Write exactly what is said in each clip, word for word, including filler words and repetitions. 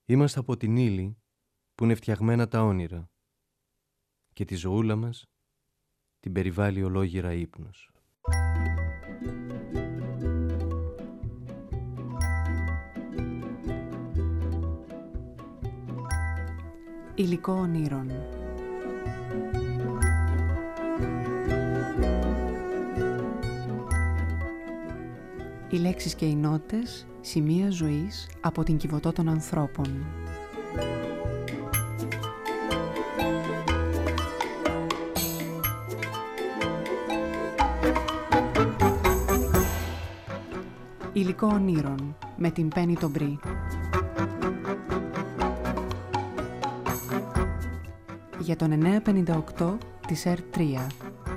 Είμαστε από την ύλη που είναι φτιαγμένα τα όνειρα και τη ζωούλα μας την περιβάλλει ολόγυρα ύπνος. Υλικό ονείρων. Οι λέξεις και οι νότες, σημεία ζωής από την Κιβωτό των ανθρώπων. Υλικό ονείρων με την Πέννη τον Μπρι. Για τον εννιακόσια πενήντα οκτώ της Ερ τρία.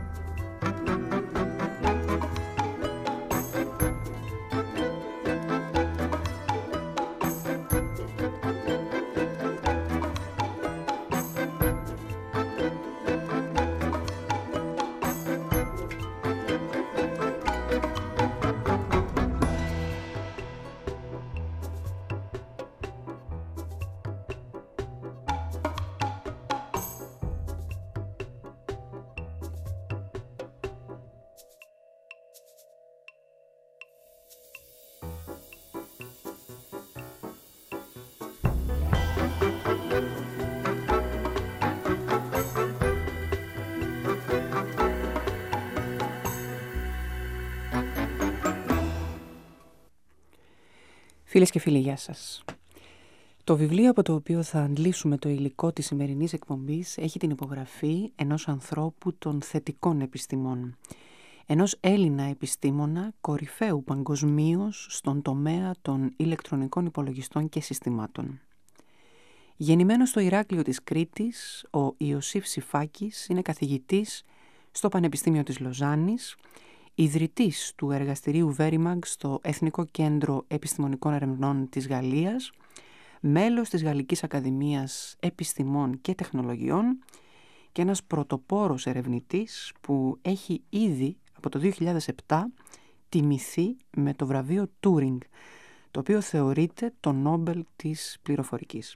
Φίλες και φίλοι, γεια σας. Το βιβλίο από το οποίο θα αντλήσουμε το υλικό της σημερινής εκπομπής έχει την υπογραφή ενός ανθρώπου των θετικών επιστημών. Ενός Έλληνα επιστήμονα κορυφαίου παγκοσμίως στον τομέα των ηλεκτρονικών υπολογιστών και συστημάτων. Γεννημένος στο Ηράκλειο της Κρήτης, ο Ιωσήφ Σηφάκης είναι καθηγητής στο Πανεπιστήμιο της Λοζάνης, ιδρυτής του εργαστηρίου Verimax στο Εθνικό Κέντρο Επιστημονικών Ερευνών της Γαλλίας, μέλος της Γαλλικής Ακαδημίας Επιστημών και Τεχνολογιών και ένας πρωτοπόρος ερευνητής που έχει ήδη από το δύο χιλιάδες επτά τιμηθεί με το βραβείο Turing, το οποίο θεωρείται το Νόμπελ της πληροφορικής.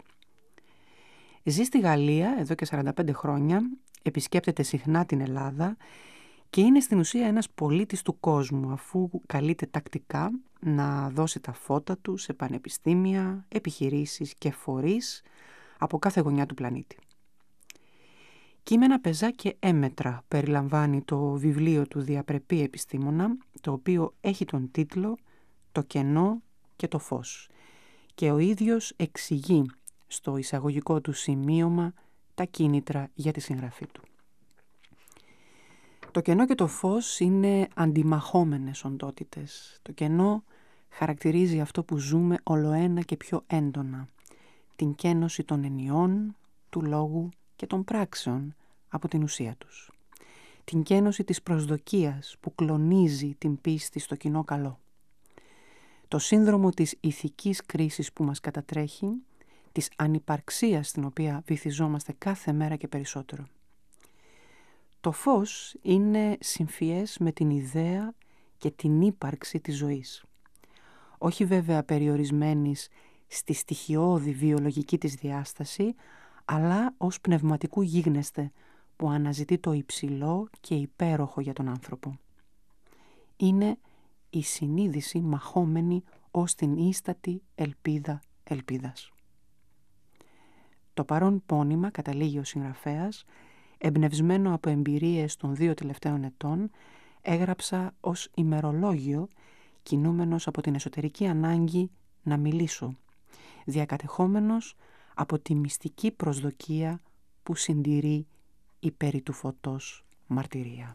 Ζει στη Γαλλία εδώ και σαράντα πέντε χρόνια, επισκέπτεται συχνά την Ελλάδα και είναι στην ουσία ένας πολίτης του κόσμου, αφού καλείται τακτικά να δώσει τα φώτα του σε πανεπιστήμια, επιχειρήσεις και φορείς από κάθε γωνιά του πλανήτη. Κείμενα πεζά και έμετρα περιλαμβάνει το βιβλίο του διαπρεπή επιστήμονα, το οποίο έχει τον τίτλο «Το κενό και το φως» και ο ίδιος εξηγεί στο εισαγωγικό του σημείωμα τα κίνητρα για τη συγγραφή του. Το κενό και το φως είναι αντιμαχόμενες οντότητες. Το κενό χαρακτηρίζει αυτό που ζούμε ολοένα και πιο έντονα, την κένωση των ενιών, του λόγου και των πράξεων από την ουσία τους. Την κένωση της προσδοκίας που κλονίζει την πίστη στο κοινό καλό. Το σύνδρομο της ηθικής κρίσης που μας κατατρέχει, της ανυπαρξίας στην οποία βυθιζόμαστε κάθε μέρα και περισσότερο. Το φως είναι συμφιές με την ιδέα και την ύπαρξη της ζωής. Όχι βέβαια περιορισμένης στη στοιχειώδη βιολογική της διάσταση, αλλά ως πνευματικού γίγνεσθε που αναζητεί το υψηλό και υπέροχο για τον άνθρωπο. Είναι η συνείδηση μαχόμενη ως την ίστατη ελπίδα ελπίδας. Το παρόν πόνημα, καταλήγει ο συγγραφέας, εμπνευσμένο από εμπειρίες των δύο τελευταίων ετών, έγραψα ως ημερολόγιο, κινούμενος από την εσωτερική ανάγκη να μιλήσω, διακατεχόμενος από τη μυστική προσδοκία που συντηρεί η περί του φωτός μαρτυρία.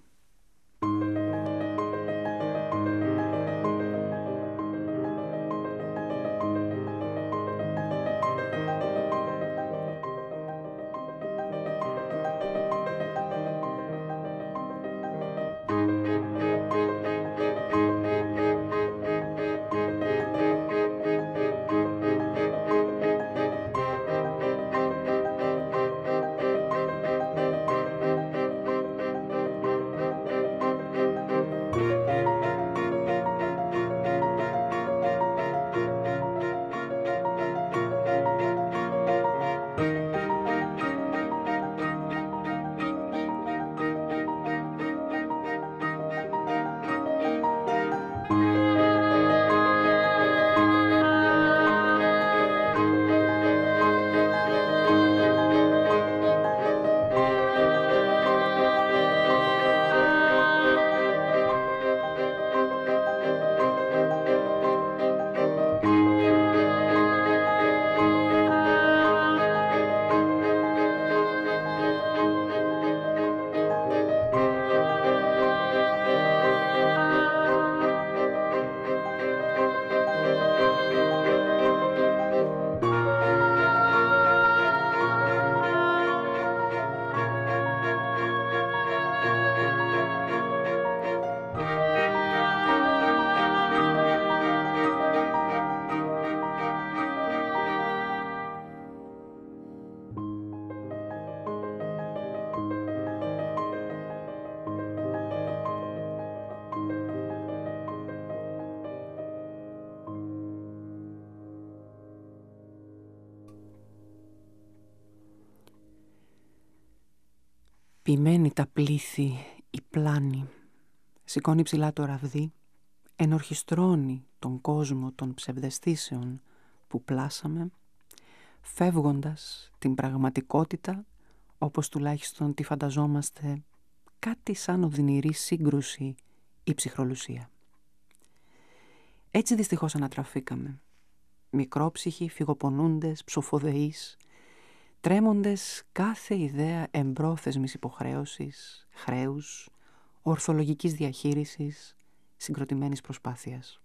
Ποιημένη τα πλήθη, η πλάνη, σηκώνει ψηλά το ραβδί, ενορχιστρώνει τον κόσμο των ψευδαισθήσεων που πλάσαμε, φεύγοντας την πραγματικότητα, όπως τουλάχιστον τη φανταζόμαστε, κάτι σαν οδυνηρή σύγκρουση ή ψυχρολουσία. Έτσι δυστυχώς ανατραφήκαμε, μικρόψυχοι, φυγοπονούντες, ψοφοδεείς, τρέμοντες κάθε ιδέα εμπρόθεσμης υποχρέωσης, χρέους, ορθολογικής διαχείρισης, συγκροτημένης προσπάθειας.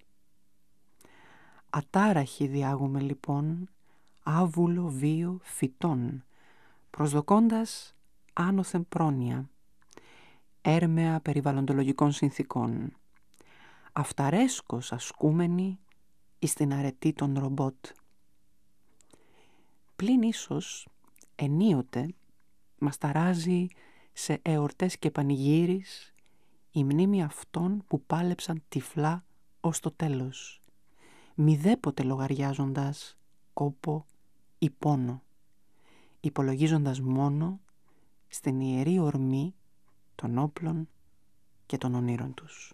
Ατάραχοι διάγουμε λοιπόν άβουλο βίο φυτών, προσδοκώντας άνωθεν πρόνοια, έρμεα περιβαλλοντολογικών συνθήκων, αυταρέσκως ασκούμενοι εις την αρετή των ρομπότ. Πλην ίσως ενίοτε μας ταράζει σε εορτές και πανηγύρις η μνήμη αυτών που πάλεψαν τυφλά ως το τέλος, μηδέποτε λογαριάζοντας κόπο ή πόνο, υπολογίζοντας μόνο στην ιερή ορμή των όπλων και των ονείρων τους.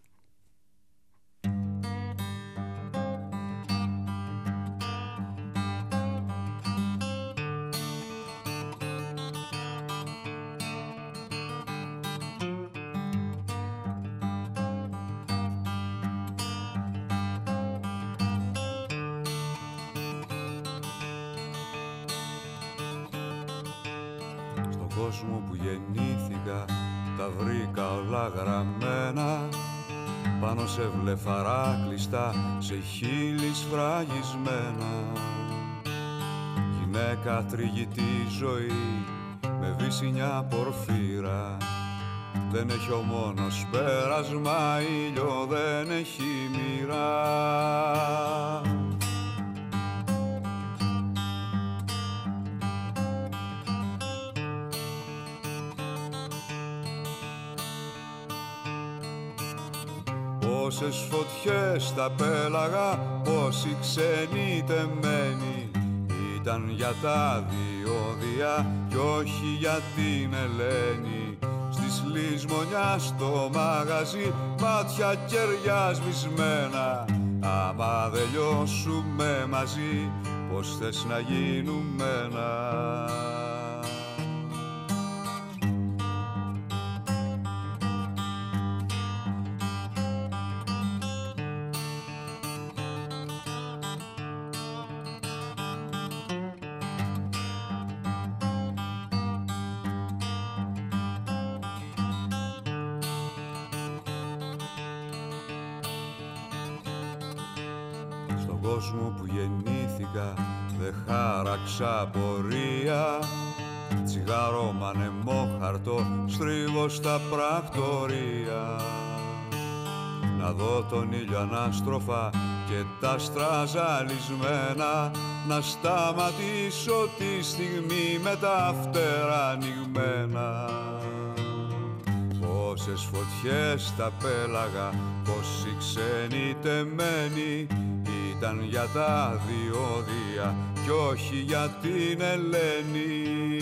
Κόσμο που γεννήθηκα τα βρήκα όλα γραμμένα πάνω σε βλεφαρά κλειστά, σε χείλη σφραγισμένα. Γυναίκα τριγητή ζωή με βυσσινιά πορφύρα, δεν έχει ο μόνος πέρασμα, ήλιο δεν έχει μοίρα. Πόσες φωτιές τα πέλαγα, πόσοι ξένοι τεμένοι, ήταν για τα διόδια κι όχι για την Ελένη. Στις λησμονιά στο μαγαζί, μάτια κεριά σβησμένα. Άμα δεν λιώσουμε μαζί, πως θες να γίνουμε ένα? Κόσμο που γεννήθηκα δε χάραξα πορεία, τσιγάρο μανεμόχαρτο στρίβω στα πρακτορία. Να δω τον ήλιο ανάστροφα και τα άστρα ζαλισμένα, να σταματήσω τη στιγμή με τα φτερά ανοιγμένα. Πόσες φωτιές τα πέλαγα, πόσοι ξένοι τεμένοι, ήταν για τα διόδια κι όχι για την Ελένη.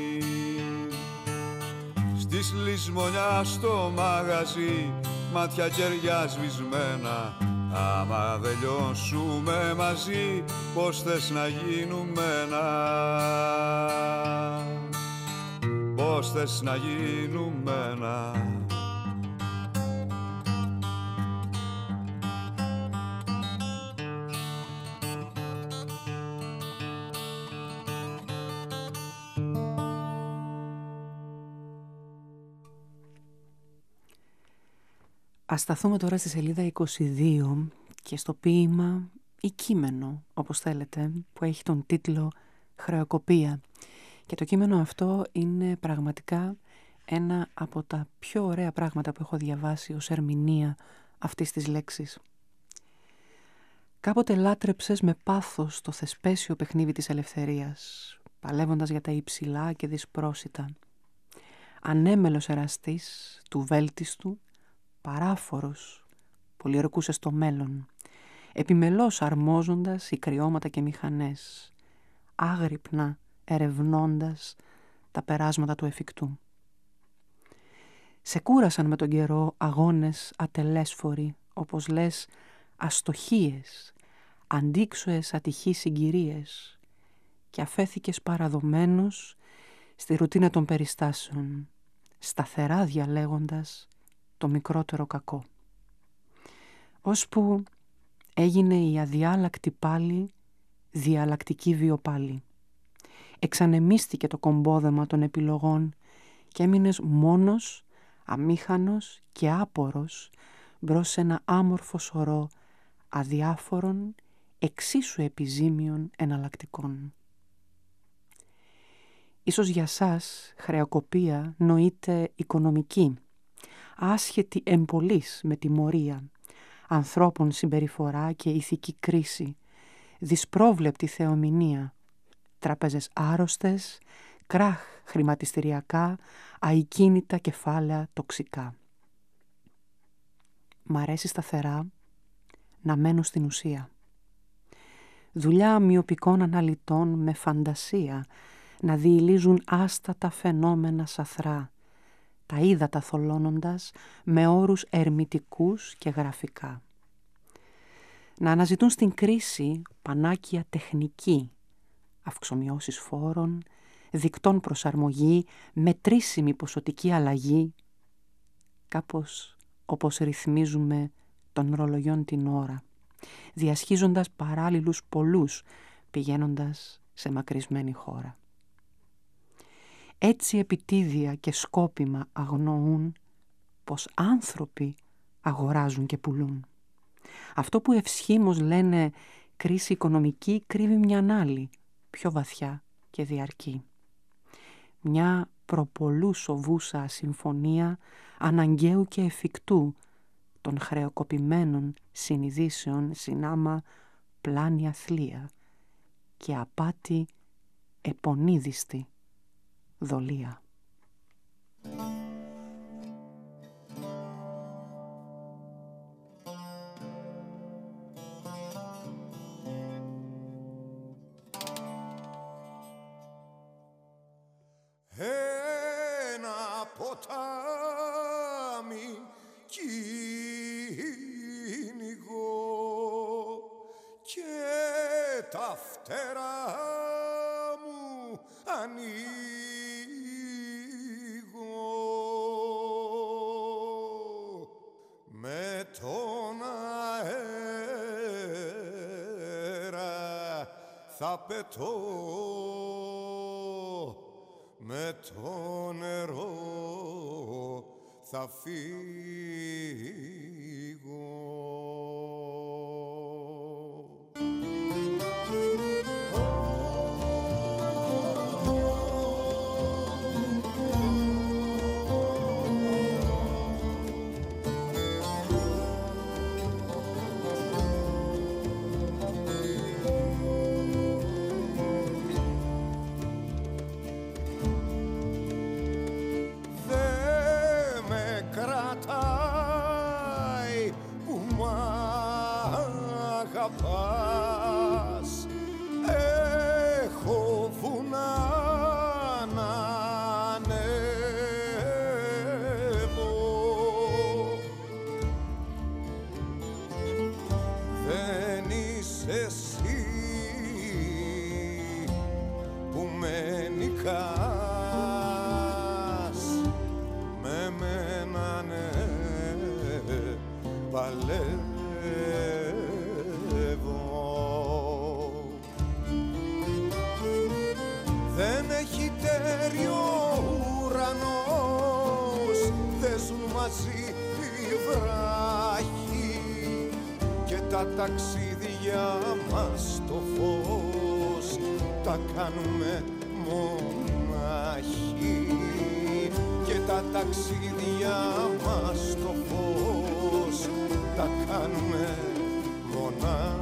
Στις λησμονιά στο μαγαζί, μάτια κεριά σβησμένα. Άμα δεν λιώσουμε μαζί, πως θες να γίνουμε ένα? Πως θες να γίνουμε ένα? Ας σταθούμε τώρα στη σελίδα είκοσι δύο και στο ποίημα ή κείμενο, όπως θέλετε, που έχει τον τίτλο «Χρεοκοπία». Και το κείμενο αυτό είναι πραγματικά ένα από τα πιο ωραία πράγματα που έχω διαβάσει ως ερμηνεία αυτής της λέξης. Κάποτε λάτρεψες με πάθος το θεσπέσιο παιχνίδι της ελευθερίας, παλεύοντας για τα υψηλά και δυσπρόσιτα. Ανέμελος εραστής του βέλτιστου, παράφορος, πολιορκούσε στο μέλλον, επιμελώς αρμόζοντας οι κρυώματα και μηχανές, άγρυπνα ερευνώντας τα περάσματα του εφικτού. Σε κούρασαν με τον καιρό αγώνες ατελέσφοροι, όπως λες αστοχίες, αντίξωες ατυχείς συγκυρίες, και αφέθηκες παραδομένος στη ρουτίνα των περιστάσεων, σταθερά διαλέγοντας το μικρότερο κακό. Ώσπου έγινε η αδιάλακτη πάλι διαλλακτική βιοπάλη. Εξανεμίστηκε το κομπόδεμα των επιλογών και έμεινες μόνος, αμήχανος και άπορος μπρος σε ένα άμορφο σωρό αδιάφορων, εξίσου επιζήμιων εναλλακτικών. Ίσως για σας χρεοκοπία νοείται οικονομική, άσχετη εμπολής με τιμωρία, ανθρώπων συμπεριφορά και ηθική κρίση, δυσπρόβλεπτη θεομηνία, τράπεζες άρρωστες, κράχ χρηματιστηριακά, αικίνητα κεφάλαια τοξικά. Μ' αρέσει σταθερά να μένω στην ουσία. Δουλειά μοιοπικών αναλυτών με φαντασία να διηλίζουν άστατα φαινόμενα σαθρά, τα ύδατα θολώνοντας με όρους ερμητικούς και γραφικά. Να αναζητούν στην κρίση πανάκια τεχνική, αυξομοιώσεις φόρων, δικτών προσαρμογή, μετρήσιμη ποσοτική αλλαγή, κάπως όπως ρυθμίζουμε των ρολογιών την ώρα, διασχίζοντας παράλληλους πολλούς, πηγαίνοντας σε μακρισμένη χώρα. Έτσι επιτίδια και σκόπιμα αγνοούν πως άνθρωποι αγοράζουν και πουλούν. Αυτό που ευσχήμως λένε κρίση οικονομική κρύβει μια άλλη, πιο βαθιά και διαρκή. Μια προπολού σοβούσα συμφωνία αναγκαίου και εφικτού των χρεοκοπημένων συνειδήσεων συνάμα πλάνη αθλία και απάτη επονίδιστη δολία. Ένα ποτάμι κυνηγώ και τα φτερά μου ανοίγω με τον αέρα θα πετώ, με το νερό θα φύγω. Πας, έχω βουνά να ανέβω, δεν είσαι εσύ που με νικάς, με μένα ναι παλεύω. Δεν έχει τέριο ουρανός, δεν ζουν μαζί οι βράχοι και τα ταξίδια μας στο φως τα κάνουμε μονάχοι και τα ταξίδια μας στο φως τα κάνουμε μονάχοι.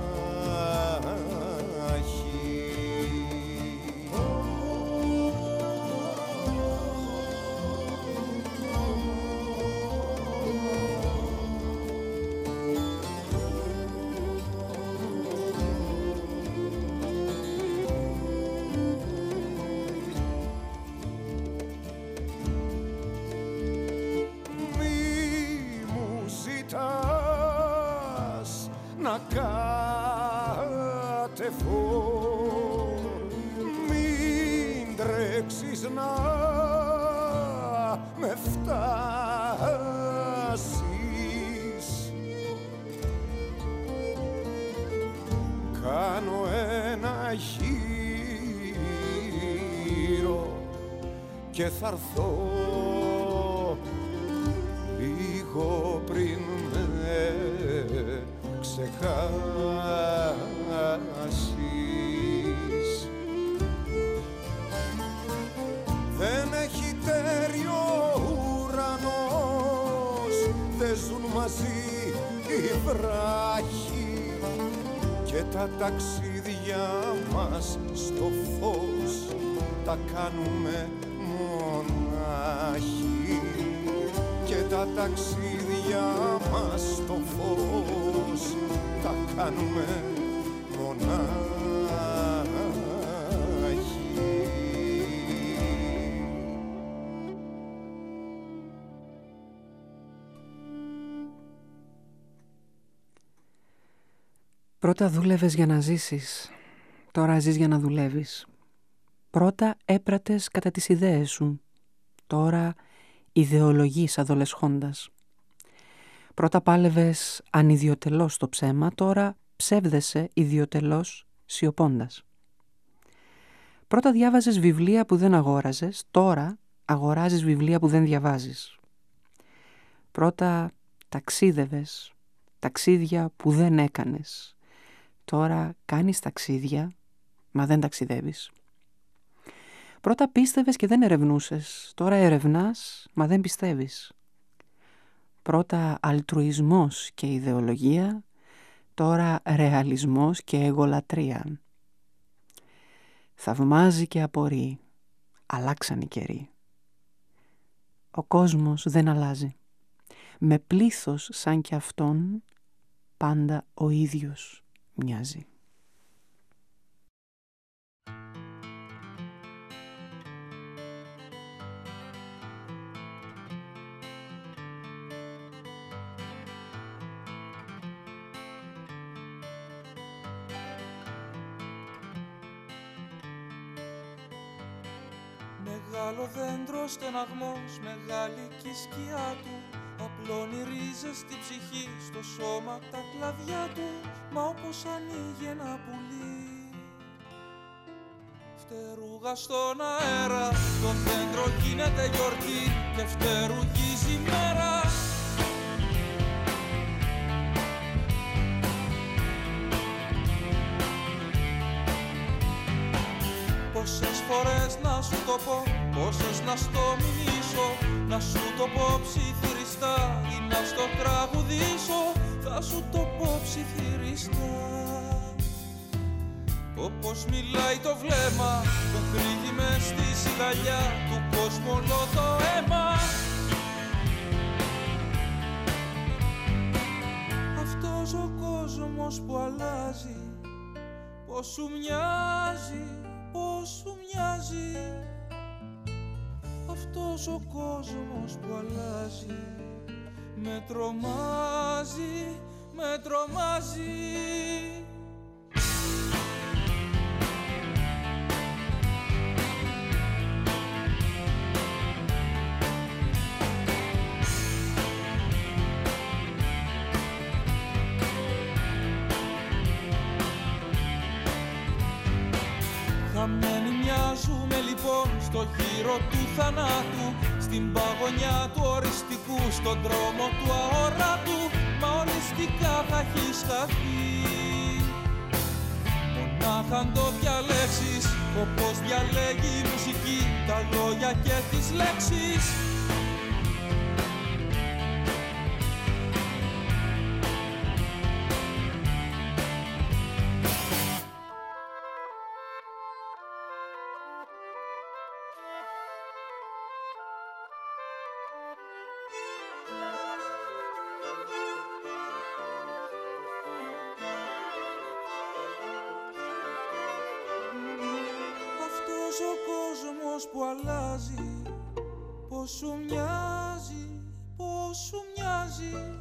αντέξεις να με φτάσεις. Κάνω ένα γύρο και θα έρθω λίγο πριν με ξεχάσεις. Δεν έχει τέριο ουρανός, δεν ζουν μαζί οι βράχοι και τα ταξίδια μας στο φως τα κάνουμε μονάχοι και τα ταξίδια μας στο φως τα κάνουμε μονάχοι. Πρώτα δούλευες για να ζήσεις, τώρα ζεις για να δουλεύεις. Πρώτα έπρατες κατά τις ιδέες σου, τώρα ιδεολογείς αδολεσχώντας. Πρώτα πάλευες ανιδιοτελώς το ψέμα, τώρα ψεύδεσαι ιδιοτελώς σιωπώντας. Πρώτα διάβαζες βιβλία που δεν αγόραζες, τώρα αγοράζεις βιβλία που δεν διαβάζεις. Πρώτα ταξίδευες, ταξίδια που δεν έκανες. Τώρα κάνεις ταξίδια, μα δεν ταξιδεύεις. Πρώτα πίστευες και δεν ερευνούσες, τώρα ερευνάς, μα δεν πιστεύεις. Πρώτα αλτρουισμός και ιδεολογία, τώρα ρεαλισμός και εγωλατρία. Θαυμάζει και απορεί, αλλάξαν οι καιροί. Ο κόσμος δεν αλλάζει. Με πλήθος σαν κι αυτόν, πάντα ο ίδιος μοιάζει. Μεγάλο δέντρο στεναγμός, μεγάλη κι η σκιά του, απλώνει ρίζες στην ψυχή, στο σώμα τα κλαδιά του. Μα όπως ανοίγει ένα πουλί, φτερούγα στον αέρα, το δέντρο γίνεται γιορτή και φτερουγίζει η μέρα. Πόσες φορές να σου το πω, πόσες να στο μιμήσω, να σου το πω ψιθυριστά ή να στο τραγουδήσω, θα σου το πω ψιθυριστά. Όπως μιλάει το βλέμμα που κρύβει μες στη σιγαλιά του κόσμου όλο το αίμα. Αυτός ο κόσμος που αλλάζει, πως σου μοιάζει, πως σου μοιάζει. Αυτός ο κόσμος που αλλάζει, με τρομάζει, με τρομάζει. Χαμένοι μοιάζουμε λοιπόν στο γύρο του θανάτου, στην παγωνιά του οριστικού, στον δρόμο του αοράτου. Μα οριστικά θα έχεις χαθεί. Μονάχα αν το διαλέξεις, όπως διαλέγει η μουσική, τα λόγια και τις λέξεις. Ο κόσμος που αλλάζει, πως σου μοιάζει, πως σου μοιάζει.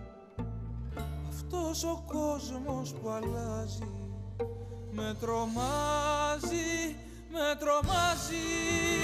Αυτός ο κόσμος που αλλάζει, με τρομάζει, με τρομάζει.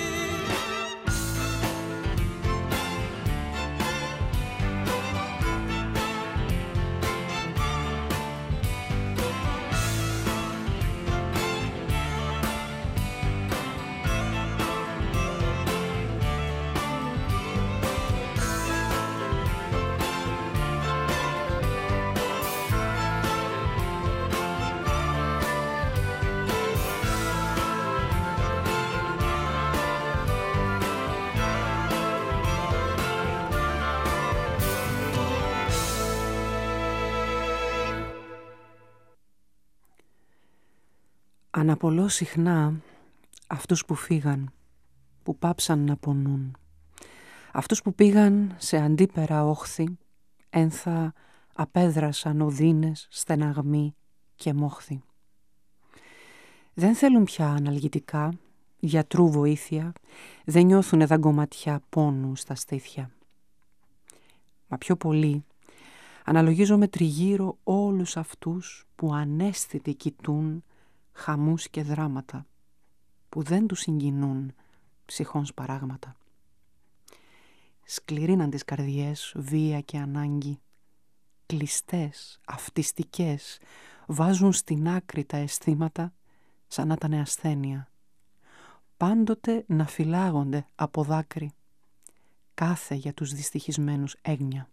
Αναπολώ συχνά αυτούς που φύγαν, που πάψαν να πονούν. Αυτούς που πήγαν σε αντίπερα όχθη, ένθα απέδρασαν οδύνες, στεναγμοί και μόχθη. Δεν θέλουν πια αναλγητικά, γιατρού βοήθεια, δεν νιώθουνε δαγκωματιά πόνου στα στήθια. Μα πιο πολύ αναλογίζομαι τριγύρω όλους αυτούς που ανέστητοι κοιτούν χαμούς και δράματα, που δεν τους συγκινούν ψυχών σπαράγματα. Σκληρύναν τις καρδιές βία και ανάγκη, κλειστές, αυτιστικές, βάζουν στην άκρη τα αισθήματα σαν να ήταν ασθένεια. Πάντοτε να φυλάγονται από δάκρυ, κάθε για τους δυστυχισμένους έγνοια.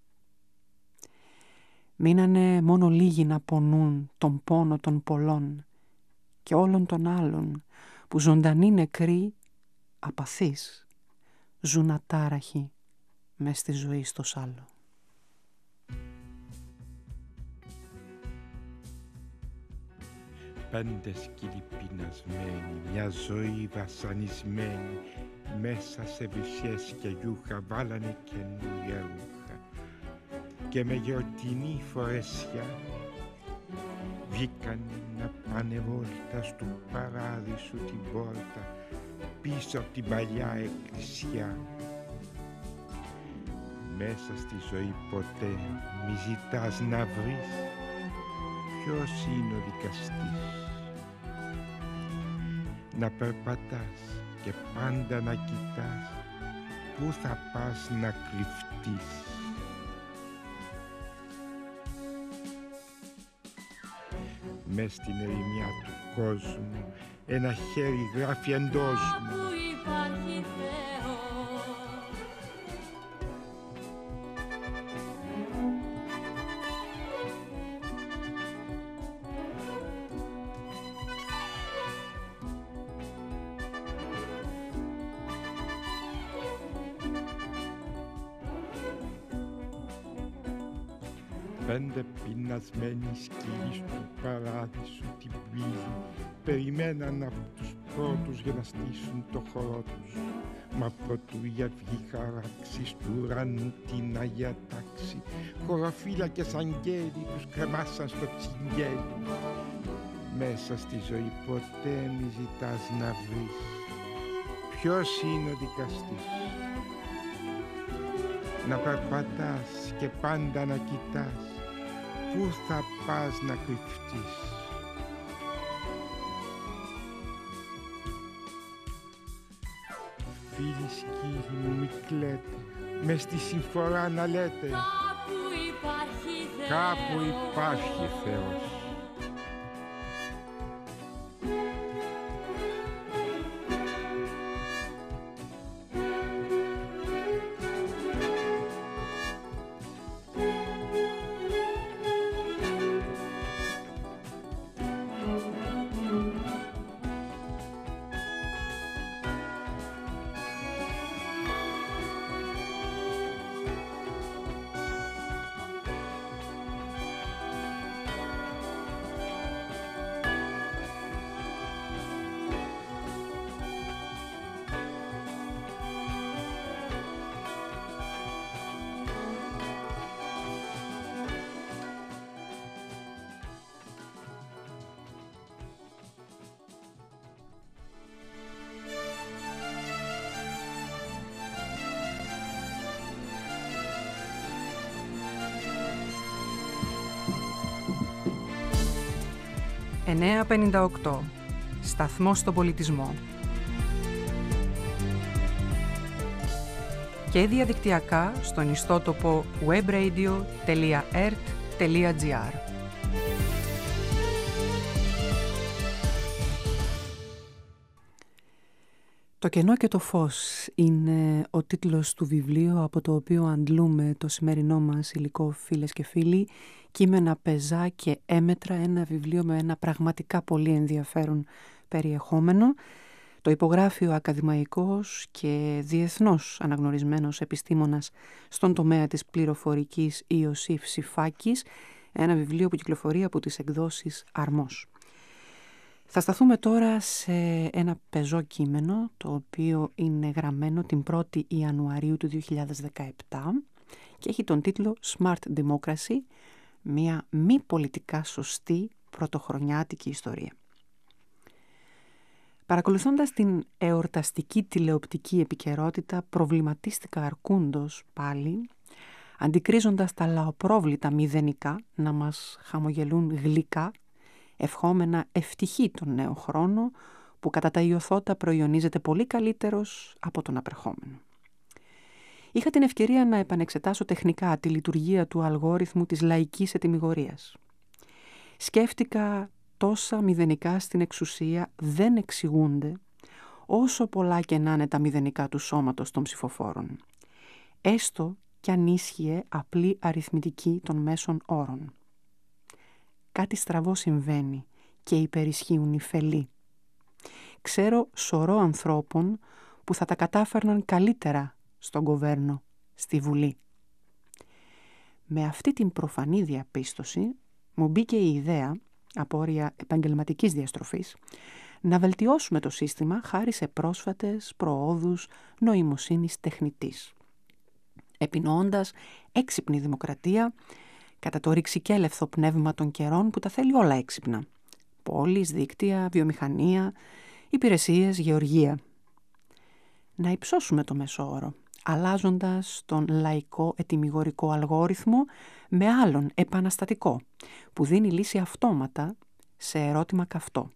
Μείνανε μόνο λίγοι να πονούν τον πόνο των πολλών και όλων των άλλων που ζωντανοί νεκροί, απαθείς, ζουν ατάραχοι μες στη ζωή στο σάλο. Πέντε σκύλοι πεινασμένοι, μια ζωή βασανισμένη, μέσα σε βυσιές και γιούχα βάλανε καινούρια ρούχα και με γιορτινή φορεσιά βγήκαν να πάνε βόλτα στου παράδεισου την πόρτα πίσω από την παλιά εκκλησιά. Μέσα στη ζωή ποτέ μη ζητάς να βρεις ποιος είναι ο δικαστής. Να περπατάς και πάντα να κοιτάς πού θα πας να κρυφτείς. Μες στην ερημιά του κόσμου ένα χέρι γράφει εντός μου. Πέντε πεινασμένοι σκύλοι του παράδεισου την πύλη περιμέναν από τους πρώτους για να στήσουν το χορό τους. Μα πρωτού η αυγή χαράξει στου ουρανού την Αγία Τάξη, χωροφύλακες αγγέλοι τους κρεμάσαν στο τσιγγέλι. Μέσα στη ζωή ποτέ μη ζητάς να βρεις ποιος είναι ο δικαστής. Να περπατάς και πάντα να κοιτάς πού θα πας να κρυφτείς. Φίλοι σκύλοι μου μη κλαίτε, μες στη συμφορά να λέτε κάπου υπάρχει Θεός. Κάπου υπάρχει Θεός. εννιά πενήντα οκτώ. Σταθμός στον πολιτισμό. Και διαδικτυακά στον ιστότοπο webradio τελεία ert τελεία gr. «Το κενό και το φως» είναι ο τίτλος του βιβλίου από το οποίο αντλούμε το σημερινό μας υλικό, φίλες και φίλοι. Κείμενα πεζά και έμετρα, ένα βιβλίο με ένα πραγματικά πολύ ενδιαφέρον περιεχόμενο. Το υπογράφει ο ακαδημαϊκός και διεθνώς αναγνωρισμένος επιστήμονας στον τομέα της πληροφορικής Ιωσήφ Σηφάκης, ένα βιβλίο που κυκλοφορεί από τις εκδόσεις Αρμός. Θα σταθούμε τώρα σε ένα πεζό κείμενο, το οποίο είναι γραμμένο την πρώτη Ιανουαρίου του δύο χιλιάδες δεκαεπτά και έχει τον τίτλο Smart Democracy, μια μη πολιτικά σωστή πρωτοχρονιάτικη ιστορία. Παρακολουθώντας την εορταστική τηλεοπτική επικαιρότητα, προβληματίστηκα αρκούντος πάλι, αντικρίζοντας τα λαοπρόβλητα μηδενικά να μας χαμογελούν γλυκά, ευχόμενα ευτυχή τον νέο χρόνο που κατά τα ιωθώτα προϊονίζεται πολύ καλύτερος από τον απερχόμενο. Είχα την ευκαιρία να επανεξετάσω τεχνικά τη λειτουργία του αλγόριθμου της λαϊκής ετυμηγορίας. Σκέφτηκα τόσα μηδενικά στην εξουσία δεν εξηγούνται, όσο πολλά και να είναι τα μηδενικά του σώματος των ψηφοφόρων, έστω κι αν ίσχυε απλή αριθμητική των μέσων όρων. Κάτι στραβό συμβαίνει και υπερισχύουν οι φελοί. Ξέρω σωρό ανθρώπων που θα τα κατάφερναν καλύτερα στον Κοβέρνο, στη Βουλή. Με αυτή την προφανή διαπίστωση μου μπήκε η ιδέα, απόρρια επαγγελματικής διαστροφής, να βελτιώσουμε το σύστημα χάρη σε πρόσφατες προόδους νοημοσύνης τεχνητής. Επινοώντας έξυπνη δημοκρατία κατά το ρηξικέλευθο πνεύμα των καιρών που τα θέλει όλα έξυπνα. Πόλεις, δίκτυα, βιομηχανία, υπηρεσίες, γεωργία. Να υψώσουμε το μέσο όρο, αλλάζοντας τον λαϊκό ετυμηγορικό αλγόριθμο με άλλον επαναστατικό, που δίνει λύση αυτόματα σε ερώτημα καυτό.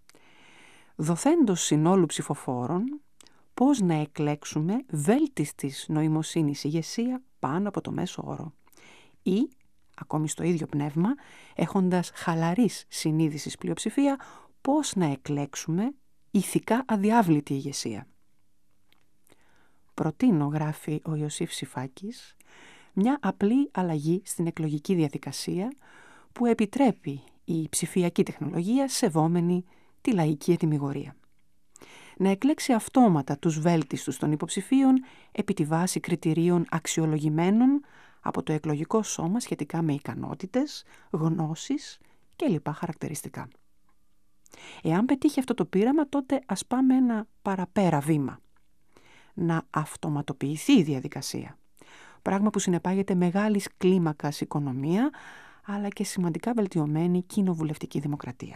Δοθέντος συνόλου ψηφοφόρων, πώς να εκλέξουμε βέλτιστης νοημοσύνης ηγεσία πάνω από το μέσο όρο ή, ακόμη στο ίδιο πνεύμα, έχοντας χαλαρής συνείδησης πλειοψηφία, πώς να εκλέξουμε ηθικά αδιάβλητη ηγεσία. Προτείνω, γράφει ο Ιωσήφ Σιφάκης, μια απλή αλλαγή στην εκλογική διαδικασία που επιτρέπει η ψηφιακή τεχνολογία σεβόμενη τη λαϊκή ετυμηγορία. Να εκλέξει αυτόματα τους βέλτιστους των υποψηφίων επί τη βάση κριτηρίων αξιολογημένων από το εκλογικό σώμα σχετικά με ικανότητες, γνώσεις και λοιπά χαρακτηριστικά. Εάν πετύχει αυτό το πείραμα, τότε ας πάμε ένα παραπέρα βήμα. Να αυτοματοποιηθεί η διαδικασία. Πράγμα που συνεπάγεται μεγάλης κλίμακας οικονομία, αλλά και σημαντικά βελτιωμένη κοινοβουλευτική δημοκρατία.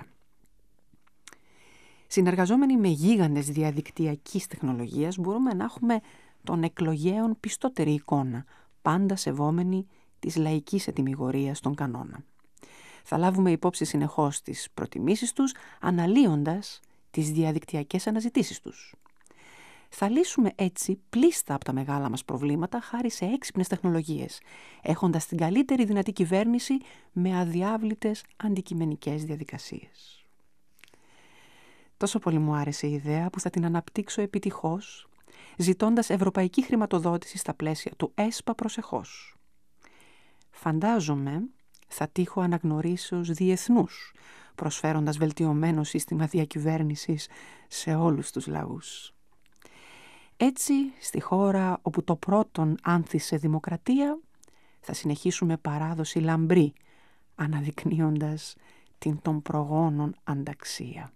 Συνεργαζόμενοι με γίγαντες διαδικτυακής τεχνολογίας, μπορούμε να έχουμε των εκλογέων πιστότερη εικόνα, πάντα σεβόμενη της λαϊκής ετυμηγορίας των κανόνα. Θα λάβουμε υπόψη συνεχώς τις προτιμήσεις τους, αναλύοντας τις διαδικτυακές αναζητήσεις τους. Θα λύσουμε έτσι πλήστα από τα μεγάλα μας προβλήματα χάρη σε έξυπνες τεχνολογίες, έχοντας την καλύτερη δυνατή κυβέρνηση με αδιάβλητες αντικειμενικές διαδικασίες. Τόσο πολύ μου άρεσε η ιδέα που θα την αναπτύξω επιτυχώς, ζητώντας ευρωπαϊκή χρηματοδότηση στα πλαίσια του ΕΣΠΑ προσεχώς. Φαντάζομαι θα τύχω αναγνωρίσεως διεθνούς, προσφέροντας βελτιωμένο σύστημα διακυβέρνησης σε όλους τους λαούς. Έτσι, στη χώρα όπου το πρώτον άνθησε δημοκρατία, θα συνεχίσουμε παράδοση λαμπρή, αναδεικνύοντας την των προγόνων ανταξία.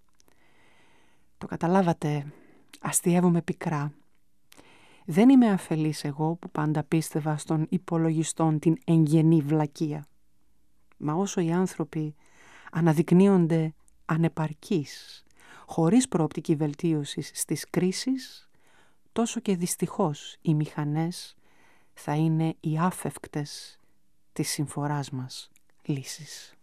Το καταλάβατε, αστιεύομαι πικρά. Δεν είμαι αφελής εγώ που πάντα πίστευα στον υπολογιστών την εγγενή βλακεία. Μα όσο οι άνθρωποι αναδεικνύονται ανεπαρκείς, χωρίς προοπτική βελτίωσης στις κρίσεις, τόσο και δυστυχώς οι μηχανές θα είναι οι άφευκτες της συμφοράς μας λύσεις.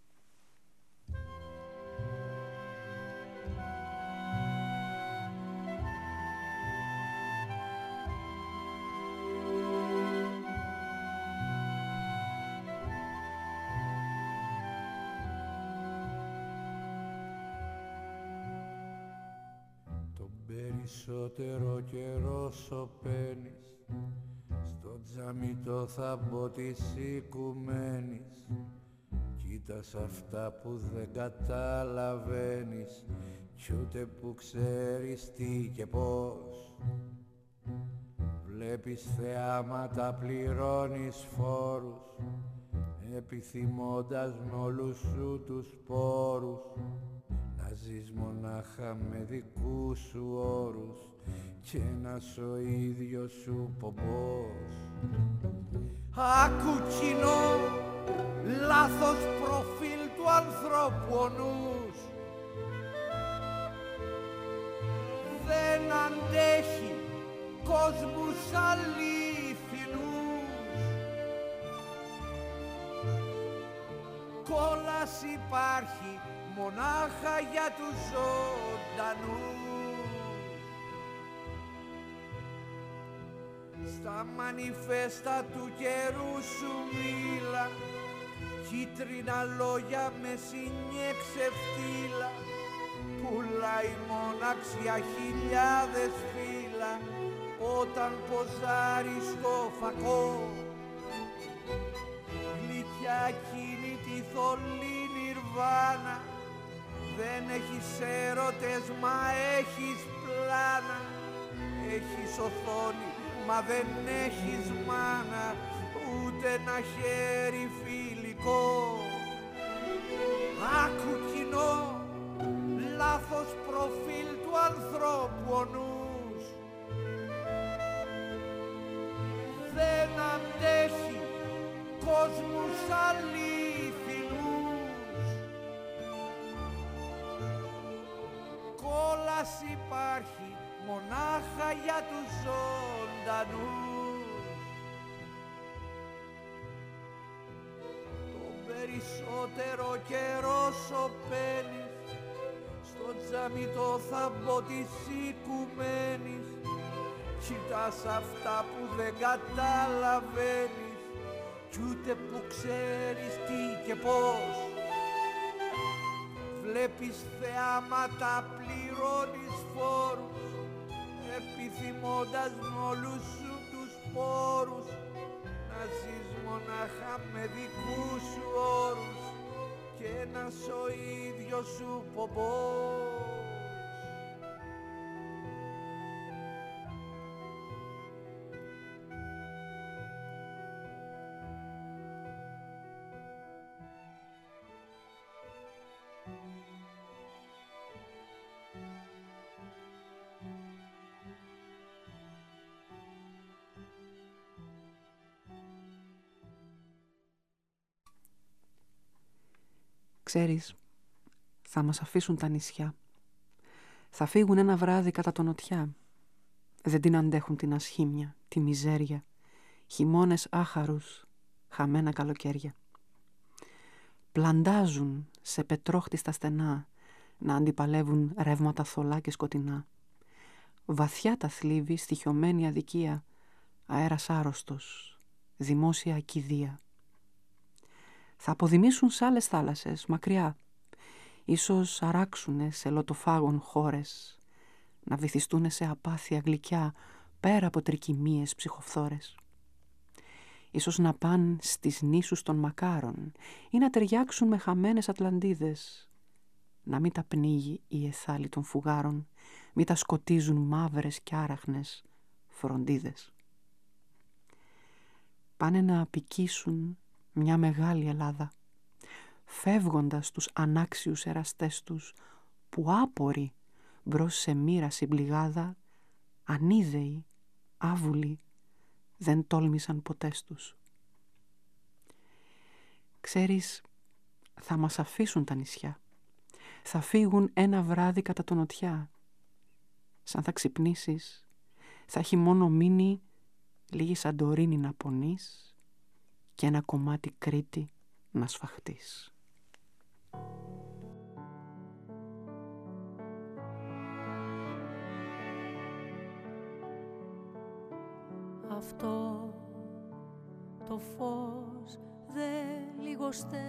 Περισσότερο καιρό σωπαίνεις στο τζαμί το θαμπό της οικουμένης. Κοίτας αυτά που δεν καταλαβαίνεις κι ούτε που ξέρεις τι και πώς. Βλέπεις θεάματα, πληρώνεις φόρους, επιθυμώντας με όλους σου τους πόρους να να ζεις μονάχα με δικούς σου όρους και να είσαι ο ίδιος σου πομπός. Άκου κοινό, λάθος προφίλ του ανθρώπου ο νους δεν αντέχει κόσμους αλήθινους. Κόλας υπάρχει μονάχα για τους ζωντανούς. Στα μανιφέστα του καιρού σου μίλα, κίτρινα λόγια με συνιέξε φτύλα, πουλάει μοναξιά χιλιάδες φύλλα όταν ποζάρει στο φακό. Γλυκιά εκείνη τη θολή νιρβάνα, δεν έχεις έρωτες μα έχεις πλάνα. Έχεις οθόνη μα δεν έχεις μάνα, ούτε ένα χέρι φιλικό. Άκου κοινό, λάθος προφίλ του ανθρώπου ο νους δεν αντέχει κόσμους αλήθινους. Κόλας υπάρχει μονάχα για τους ζωντανούς. Το περισσότερο καιρό σωπαίνεις, στο τζάμι το θαμπό της οικουμένης. Κοιτάς αυτά που δεν καταλαβαίνεις κι ούτε που ξέρεις τι και πώς. Βλέπεις θεάματα, πληρώνεις φόρους, επιθυμώντας με όλους σου τους πόρους να ζεις μονάχα με δικούς σου όρους και να σ' ο ίδιος σου πομπός. Ξέρεις, θα μας αφήσουν τα νησιά. Θα φύγουν ένα βράδυ κατά το νοτιά. Δεν την αντέχουν την ασχήμια, τη μιζέρια, χειμώνες άχαρους, χαμένα καλοκαίρια. Πλαντάζουν σε πετρόχτιστα στενά να αντιπαλεύουν ρεύματα θολά και σκοτεινά. Βαθιά τα θλίβει στοιχειωμένη αδικία, αέρας άρρωστος, δημόσια ακηδεία. Θα αποδημήσουν σ' άλλες θάλασσες, μακριά. Ίσως αράξουνε σε λωτοφάγων χώρες, να βυθιστούνε σε απάθεια γλυκιά πέρα από τρικυμίες ψυχοφθόρες. Ίσως να πάν στις νήσους των μακάρων ή να ταιριάξουν με χαμένες Ατλαντίδες. Να μην τα πνίγει η εθάλη των φουγάρων, μην τα σκοτίζουν μαύρες κι άραχνες φροντίδες. Πάνε να απικήσουν μια μεγάλη Ελλάδα, φεύγοντας τους ανάξιους εραστές τους που άποροι μπρος σε μοίρα συμπληγάδα, ανίδεοι, άβουλοι, δεν τόλμησαν ποτέ τους. Ξέρεις, θα μας αφήσουν τα νησιά, θα φύγουν ένα βράδυ κατά το νοτιά. Σαν θα ξυπνήσεις, θα έχει μόνο μείνει λίγη Σαντορίνη να πονείς και ένα κομμάτι Κρήτη να σφαχτείς. Αυτό το φως δεν λιγοστεύει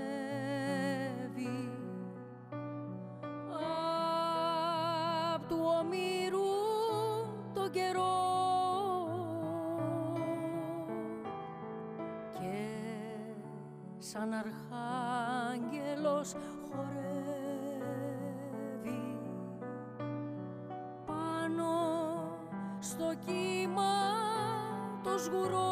απ' του ομήρου το καιρό και σαν αρχάγγελος χορεύει πάνω στο κύμα το σγουρό.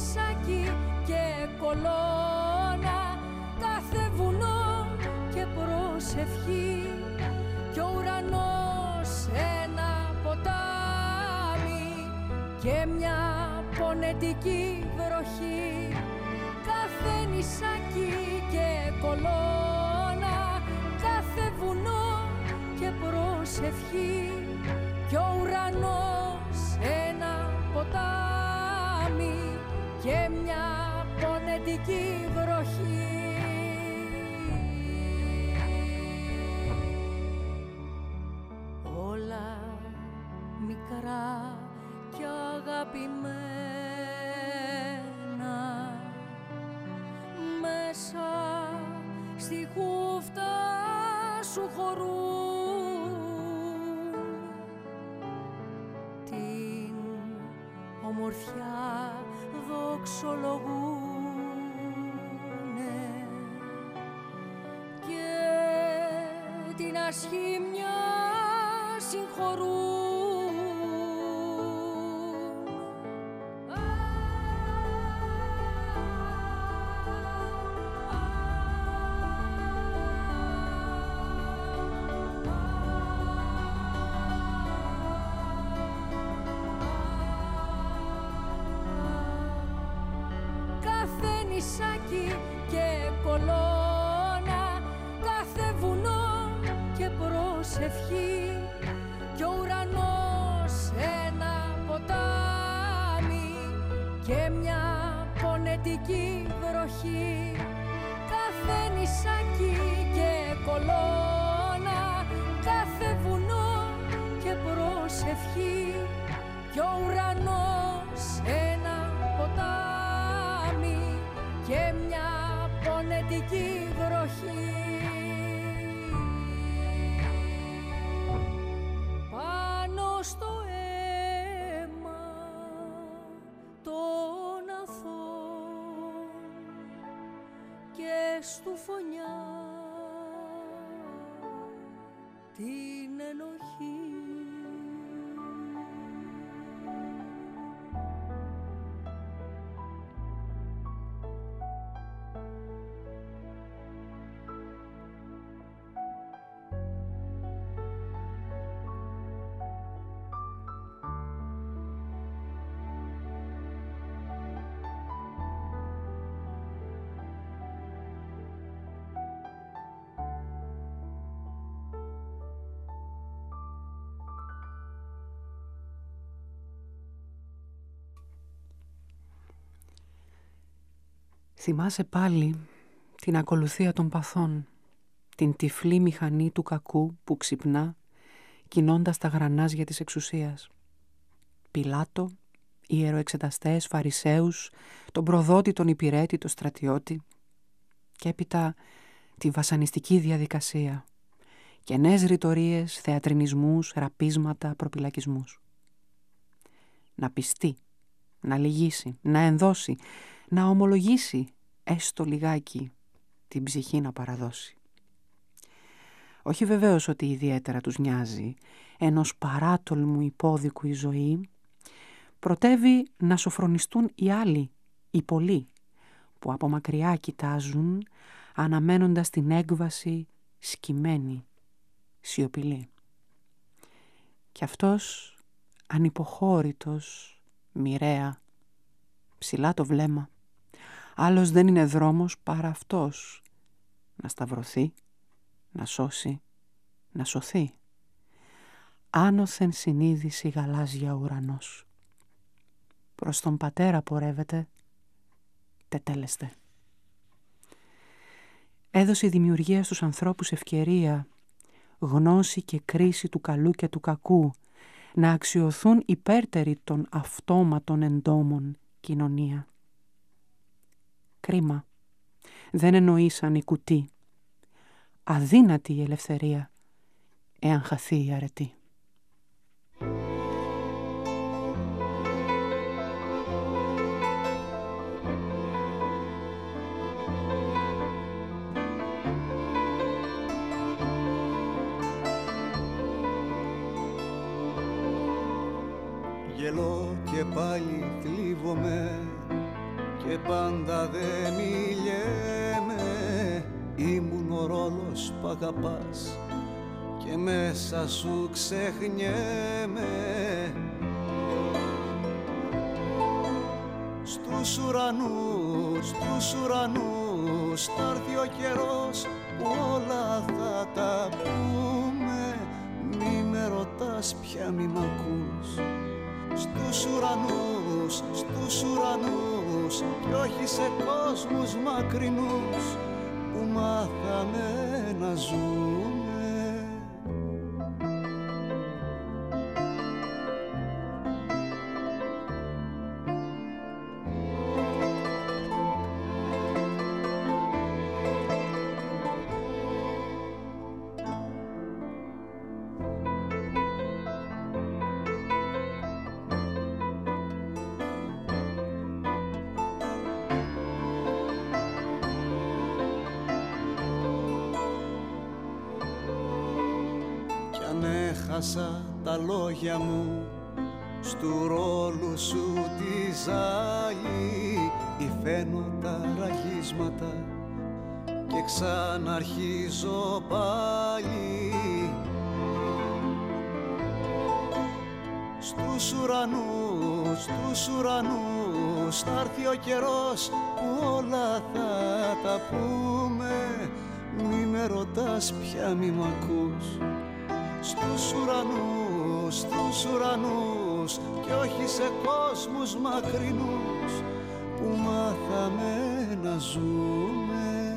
νησάκι και κολόνα, κάθε βουνό και προσευχή, κι ο ουρανός ένα ποτάμι και μια πονετική βροχή. Κάθε νησάκι και κολόνα, κάθε βουνό και προσευχή, κι ο ουρανός ένα ποτάμι και μια πονετική βροχή. Όλα μικρά και αγαπημένα μέσα στη χούφτα σου χωρούν, την ομορφιά δοξολογούνε και την ασχήμια συγχωρούν. Κάθε νησάκι και κολόνα, κάθε βουνό και προσευχή, κι ο ουρανός ένα ποτάμι και μια πονετική βροχή. Κάθε νησάκι και κολόνα, κάθε βουνό και προσευχή, κι ο ουρανός ένα ποτάμι και μια πονετική βροχή. Πάνω στο αίμα των αθώων και στου φωνιά την ενοχή. Θυμάσαι πάλι την ακολουθία των παθών, την τυφλή μηχανή του κακού που ξυπνά, κινώντας τα γρανάζια της εξουσίας. Πιλάτο, ιεροεξεταστές, φαρισαίους, τον προδότη, τον υπηρέτη, τον στρατιώτη και έπειτα τη βασανιστική διαδικασία, κενές ρητορίες, θεατρινισμούς, ραπίσματα, προπυλακισμούς. Να πιστεί, να λυγίσει, να ενδώσει, να ομολογήσει, έστω λιγάκι, την ψυχή να παραδώσει. Όχι βεβαίως ότι ιδιαίτερα τους νοιάζει, ενός παράτολμου υπόδικου η ζωή, προτεύει να σοφρονιστούν οι άλλοι, οι πολλοί, που από μακριά κοιτάζουν, αναμένοντας την έκβαση σκυμμένη, σιωπηλή. Κι αυτός, ανυποχώρητος, μοιραία, ψηλά το βλέμμα, άλλος δεν είναι δρόμος παρά αυτός, να σταυρωθεί, να σώσει, να σωθεί. Άνωθεν συνείδηση γαλάζια ουρανός. Προς τον Πατέρα πορεύεται, τετέλεστε. Έδωσε η δημιουργία στους ανθρώπους ευκαιρία, γνώση και κρίση του καλού και του κακού, να αξιωθούν υπέρτεροι των αυτόματων εντόμων κοινωνία. Κρίμα, δεν εννοήσαν οι κουτί. Αδύνατη η ελευθερία, εάν χαθεί η αρετή. Γελώ και πάλι θλίβομαι και πάντα δε μιλιέμαι. Ήμουν ο ρόλος που αγαπάς και μέσα σου ξεχνιέμαι. Στους ουρανούς, στους ουρανούς θα έρθει ο καιρός που όλα θα τα πούμε. Μη με ρωτάς πια, μη μ' ακούς. Στους ουρανούς, στους ουρανούς κι όχι σε κόσμους μακρινούς που μάθαμε να ζούμε. Έχασα τα λόγια μου στου ρόλου σου τη ζάλη. Υφαίνω τα ραγίσματα και ξαναρχίζω πάλι. Στους ουρανούς, στους ουρανούς θα έρθει ο καιρός που όλα θα τα πούμε. Μη με ρωτάς πια, μη μ' ακούς. Στους ουρανούς, στους ουρανούς και όχι σε κόσμους μακρινούς που μάθαμε να ζούμε.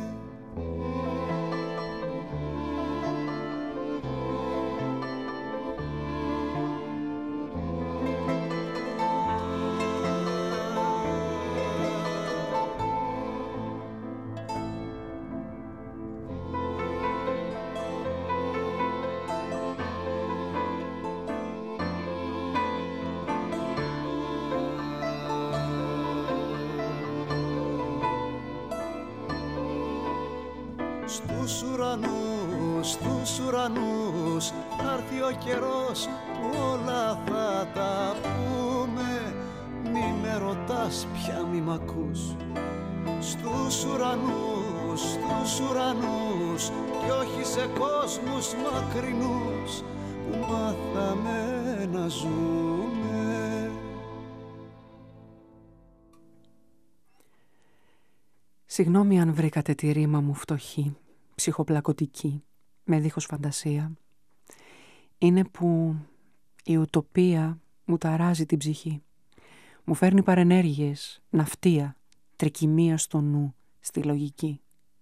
Στους ουρανούς, στους ουρανούς θα έρθει ο καιρός που όλα θα τα πούμε. Μη με ρωτάς πια, μη μ' ακούς. Στους ουρανούς, στους ουρανούς και όχι σε κόσμους μακρινούς που μάθαμε να ζούμε. Συγγνώμη αν βρήκατε τη ρήμα μου φτωχή, ψυχοπλακωτική, με δίχως φαντασία. Είναι που η ουτοπία μου ταράζει την ψυχή. Μου φέρνει παρενέργειες, ναυτία, τρικυμία στο νου, στη λογική.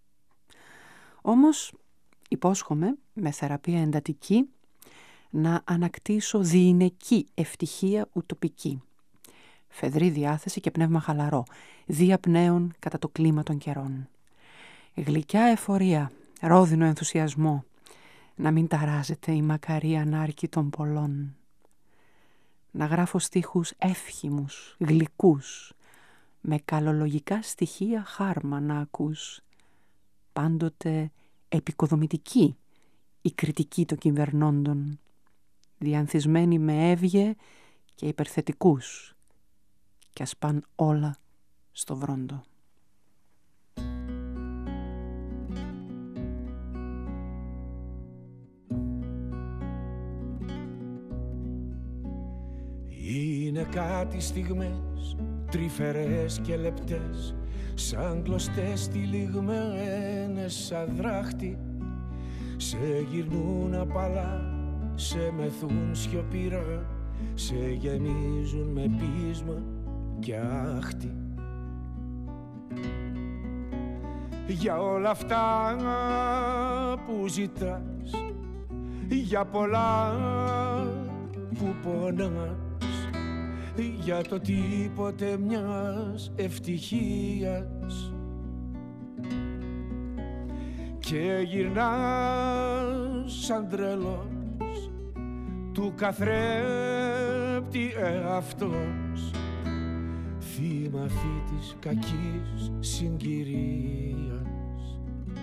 Όμως υπόσχομαι με θεραπεία εντατική να ανακτήσω διηνεκή ευτυχία ουτοπική. Φεδρή διάθεση και πνεύμα χαλαρό, διαπνέων κατά το κλίμα των καιρών. Γλυκιά εφορία, ρόδινο ενθουσιασμό, να μην ταράζεται η μακαρή ανάρκη των πολλών. Να γράφω στίχους εύχημους, γλυκούς, με καλολογικά στοιχεία χάρμα να ακούς. Πάντοτε επικοδομητική η κριτική των κυβερνώντων, διανθισμένη με έβγε και υπερθετικούς, κι ας παν όλα στο βρόντο. Είναι κάτι στιγμές τρυφερές και λεπτές, σαν κλωστές τυλιγμένες σαν δράχτη. Σε γυρνούν απαλά, σε μεθούν σιωπηρά, σε γεμίζουν με πείσμα και άχτη. Για όλα αυτά που ζητάς, για πολλά που πονάς, για το τίποτε μιας ευτυχίας, και γυρνάς σαν τρελός του καθρέπτη εαυτός, θύμα αυτή της κακής συγκυρίας.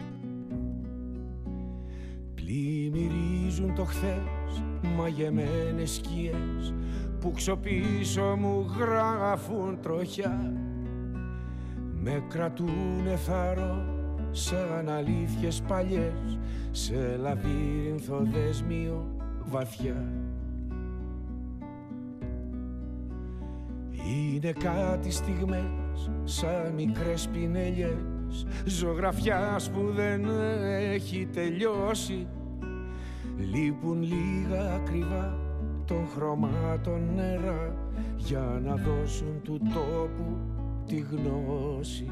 Πλημμυρίζουν το χθες μαγεμένες σκιές που ξοπίσω μου γράφουν τροχιά, με κρατούνε θαρώ σαν αλήθειες παλιές σε λαβύρινθο δεσμίο βαθιά. Είναι κάτι στιγμές σαν μικρές πινελιές ζωγραφιάς που δεν έχει τελειώσει. Λείπουν λίγα ακριβά των χρωμάτων νερά για να δώσουν του τόπου τη γνώση.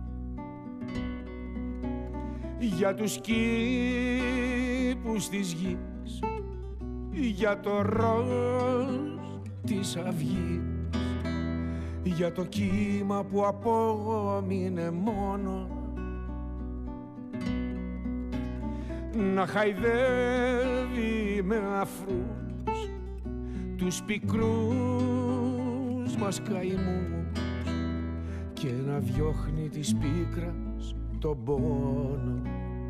Για τους κήπους της γης, για το ροζ της αυγής, για το κύμα που απόμεινε μόνο να χαϊδεύει με αφρούς τους πικρούς μας καημούς και να διώχνει της πίκρας τον πόνο.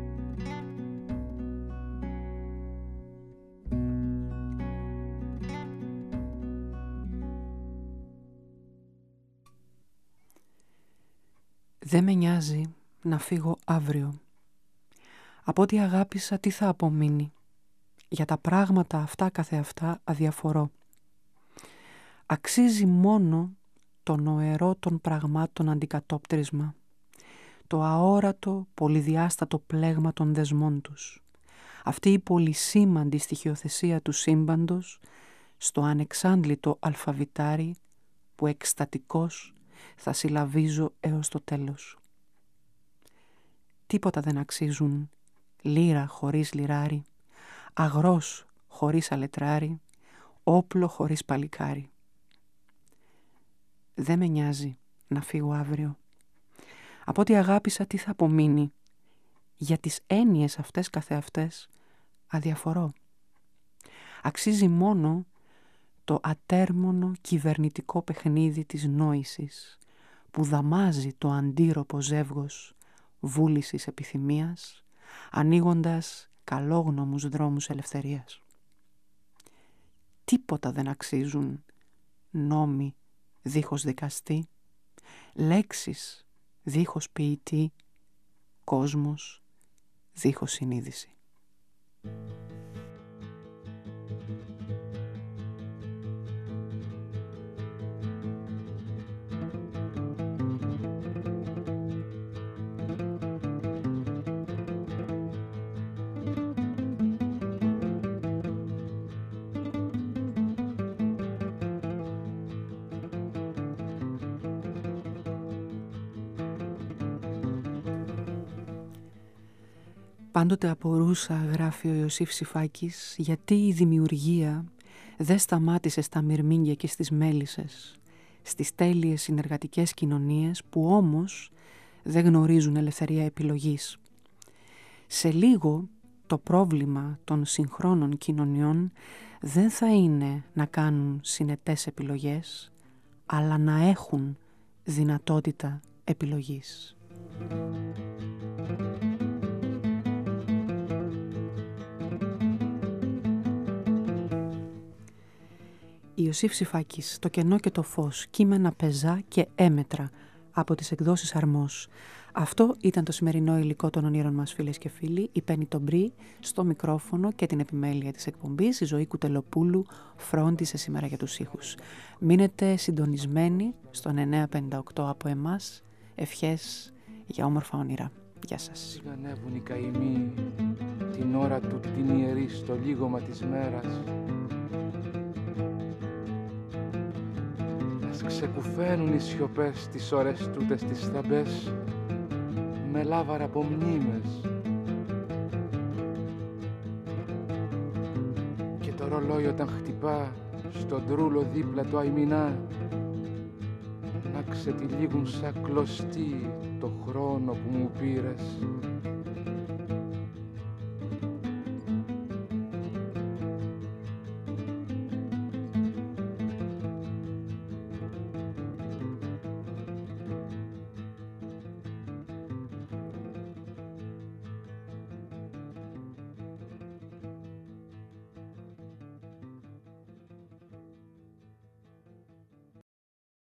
Δεν με νοιάζει να φύγω αύριο. Από ό,τι αγάπησα τι θα απομείνει. Για τα πράγματα αυτά καθεαυτά αδιαφορώ. Αξίζει μόνο το νοερό των πραγμάτων αντικατόπτρισμα, το αόρατο πολυδιάστατο πλέγμα των δεσμών τους, αυτή η πολυσήμαντη στοιχειοθεσία του σύμπαντος στο ανεξάντλητο αλφαβητάρι που εκστατικός θα συλλαβίζω έως το τέλος. Τίποτα δεν αξίζουν λύρα χωρίς λιράρι, αγρός χωρίς αλετράρι, όπλο χωρίς παλικάρι. Δεν με νοιάζει να φύγω αύριο. Από ό,τι αγάπησα τι θα απομείνει. Για τις έννοιες αυτές καθεαυτές αδιαφορώ. Αξίζει μόνο το ατέρμονο κυβερνητικό παιχνίδι της νόησης που δαμάζει το αντίρροπο ζεύγος βούλησης επιθυμίας, ανοίγοντας καλόγνωμους δρόμους ελευθερίας. Τίποτα δεν αξίζουν νόμοι δίχως δικαστή, λέξεις δίχως ποιητή, κόσμος δίχως συνείδηση. Πάντοτε απορούσα, γράφει ο Ιωσήφ Σηφάκης, γιατί η δημιουργία δεν σταμάτησε στα μυρμήγκια και στις μέλισσες, στις τέλειες συνεργατικές κοινωνίες που όμως δεν γνωρίζουν ελευθερία επιλογής. Σε λίγο το πρόβλημα των συγχρόνων κοινωνιών δεν θα είναι να κάνουν συνετές επιλογές, αλλά να έχουν δυνατότητα επιλογής. Ιωσήφ Σηφάκης, «Το κενό και το φως», κείμενα πεζά και έμετρα από τις εκδόσεις Αρμός. Αυτό ήταν το σημερινό υλικό των ονείρων μας, φίλες και φίλοι. Η Πέννη Τομπρή στο μικρόφωνο και την επιμέλεια της εκπομπής. Η Ζωή Κουτελοπούλου φρόντισε σήμερα για τους ήχους. Μείνετε συντονισμένοι στον εννιά πενήντα οκτώ από εμάς. Ευχές για όμορφα όνειρα. Γεια σας. Ανέβουν οι καημοί την ώρα του την ιερή στο λίγωμα της μέρας. Ας ξεκουφαίνουν οι σιωπές τις ώρες τούτες τις θαμπές με λάβαρα από μνήμες. Και το ρολόι όταν χτυπά στον τρούλο δίπλα το αημινά να ξετυλίγουν σαν κλωστή το χρόνο που μου πήρες.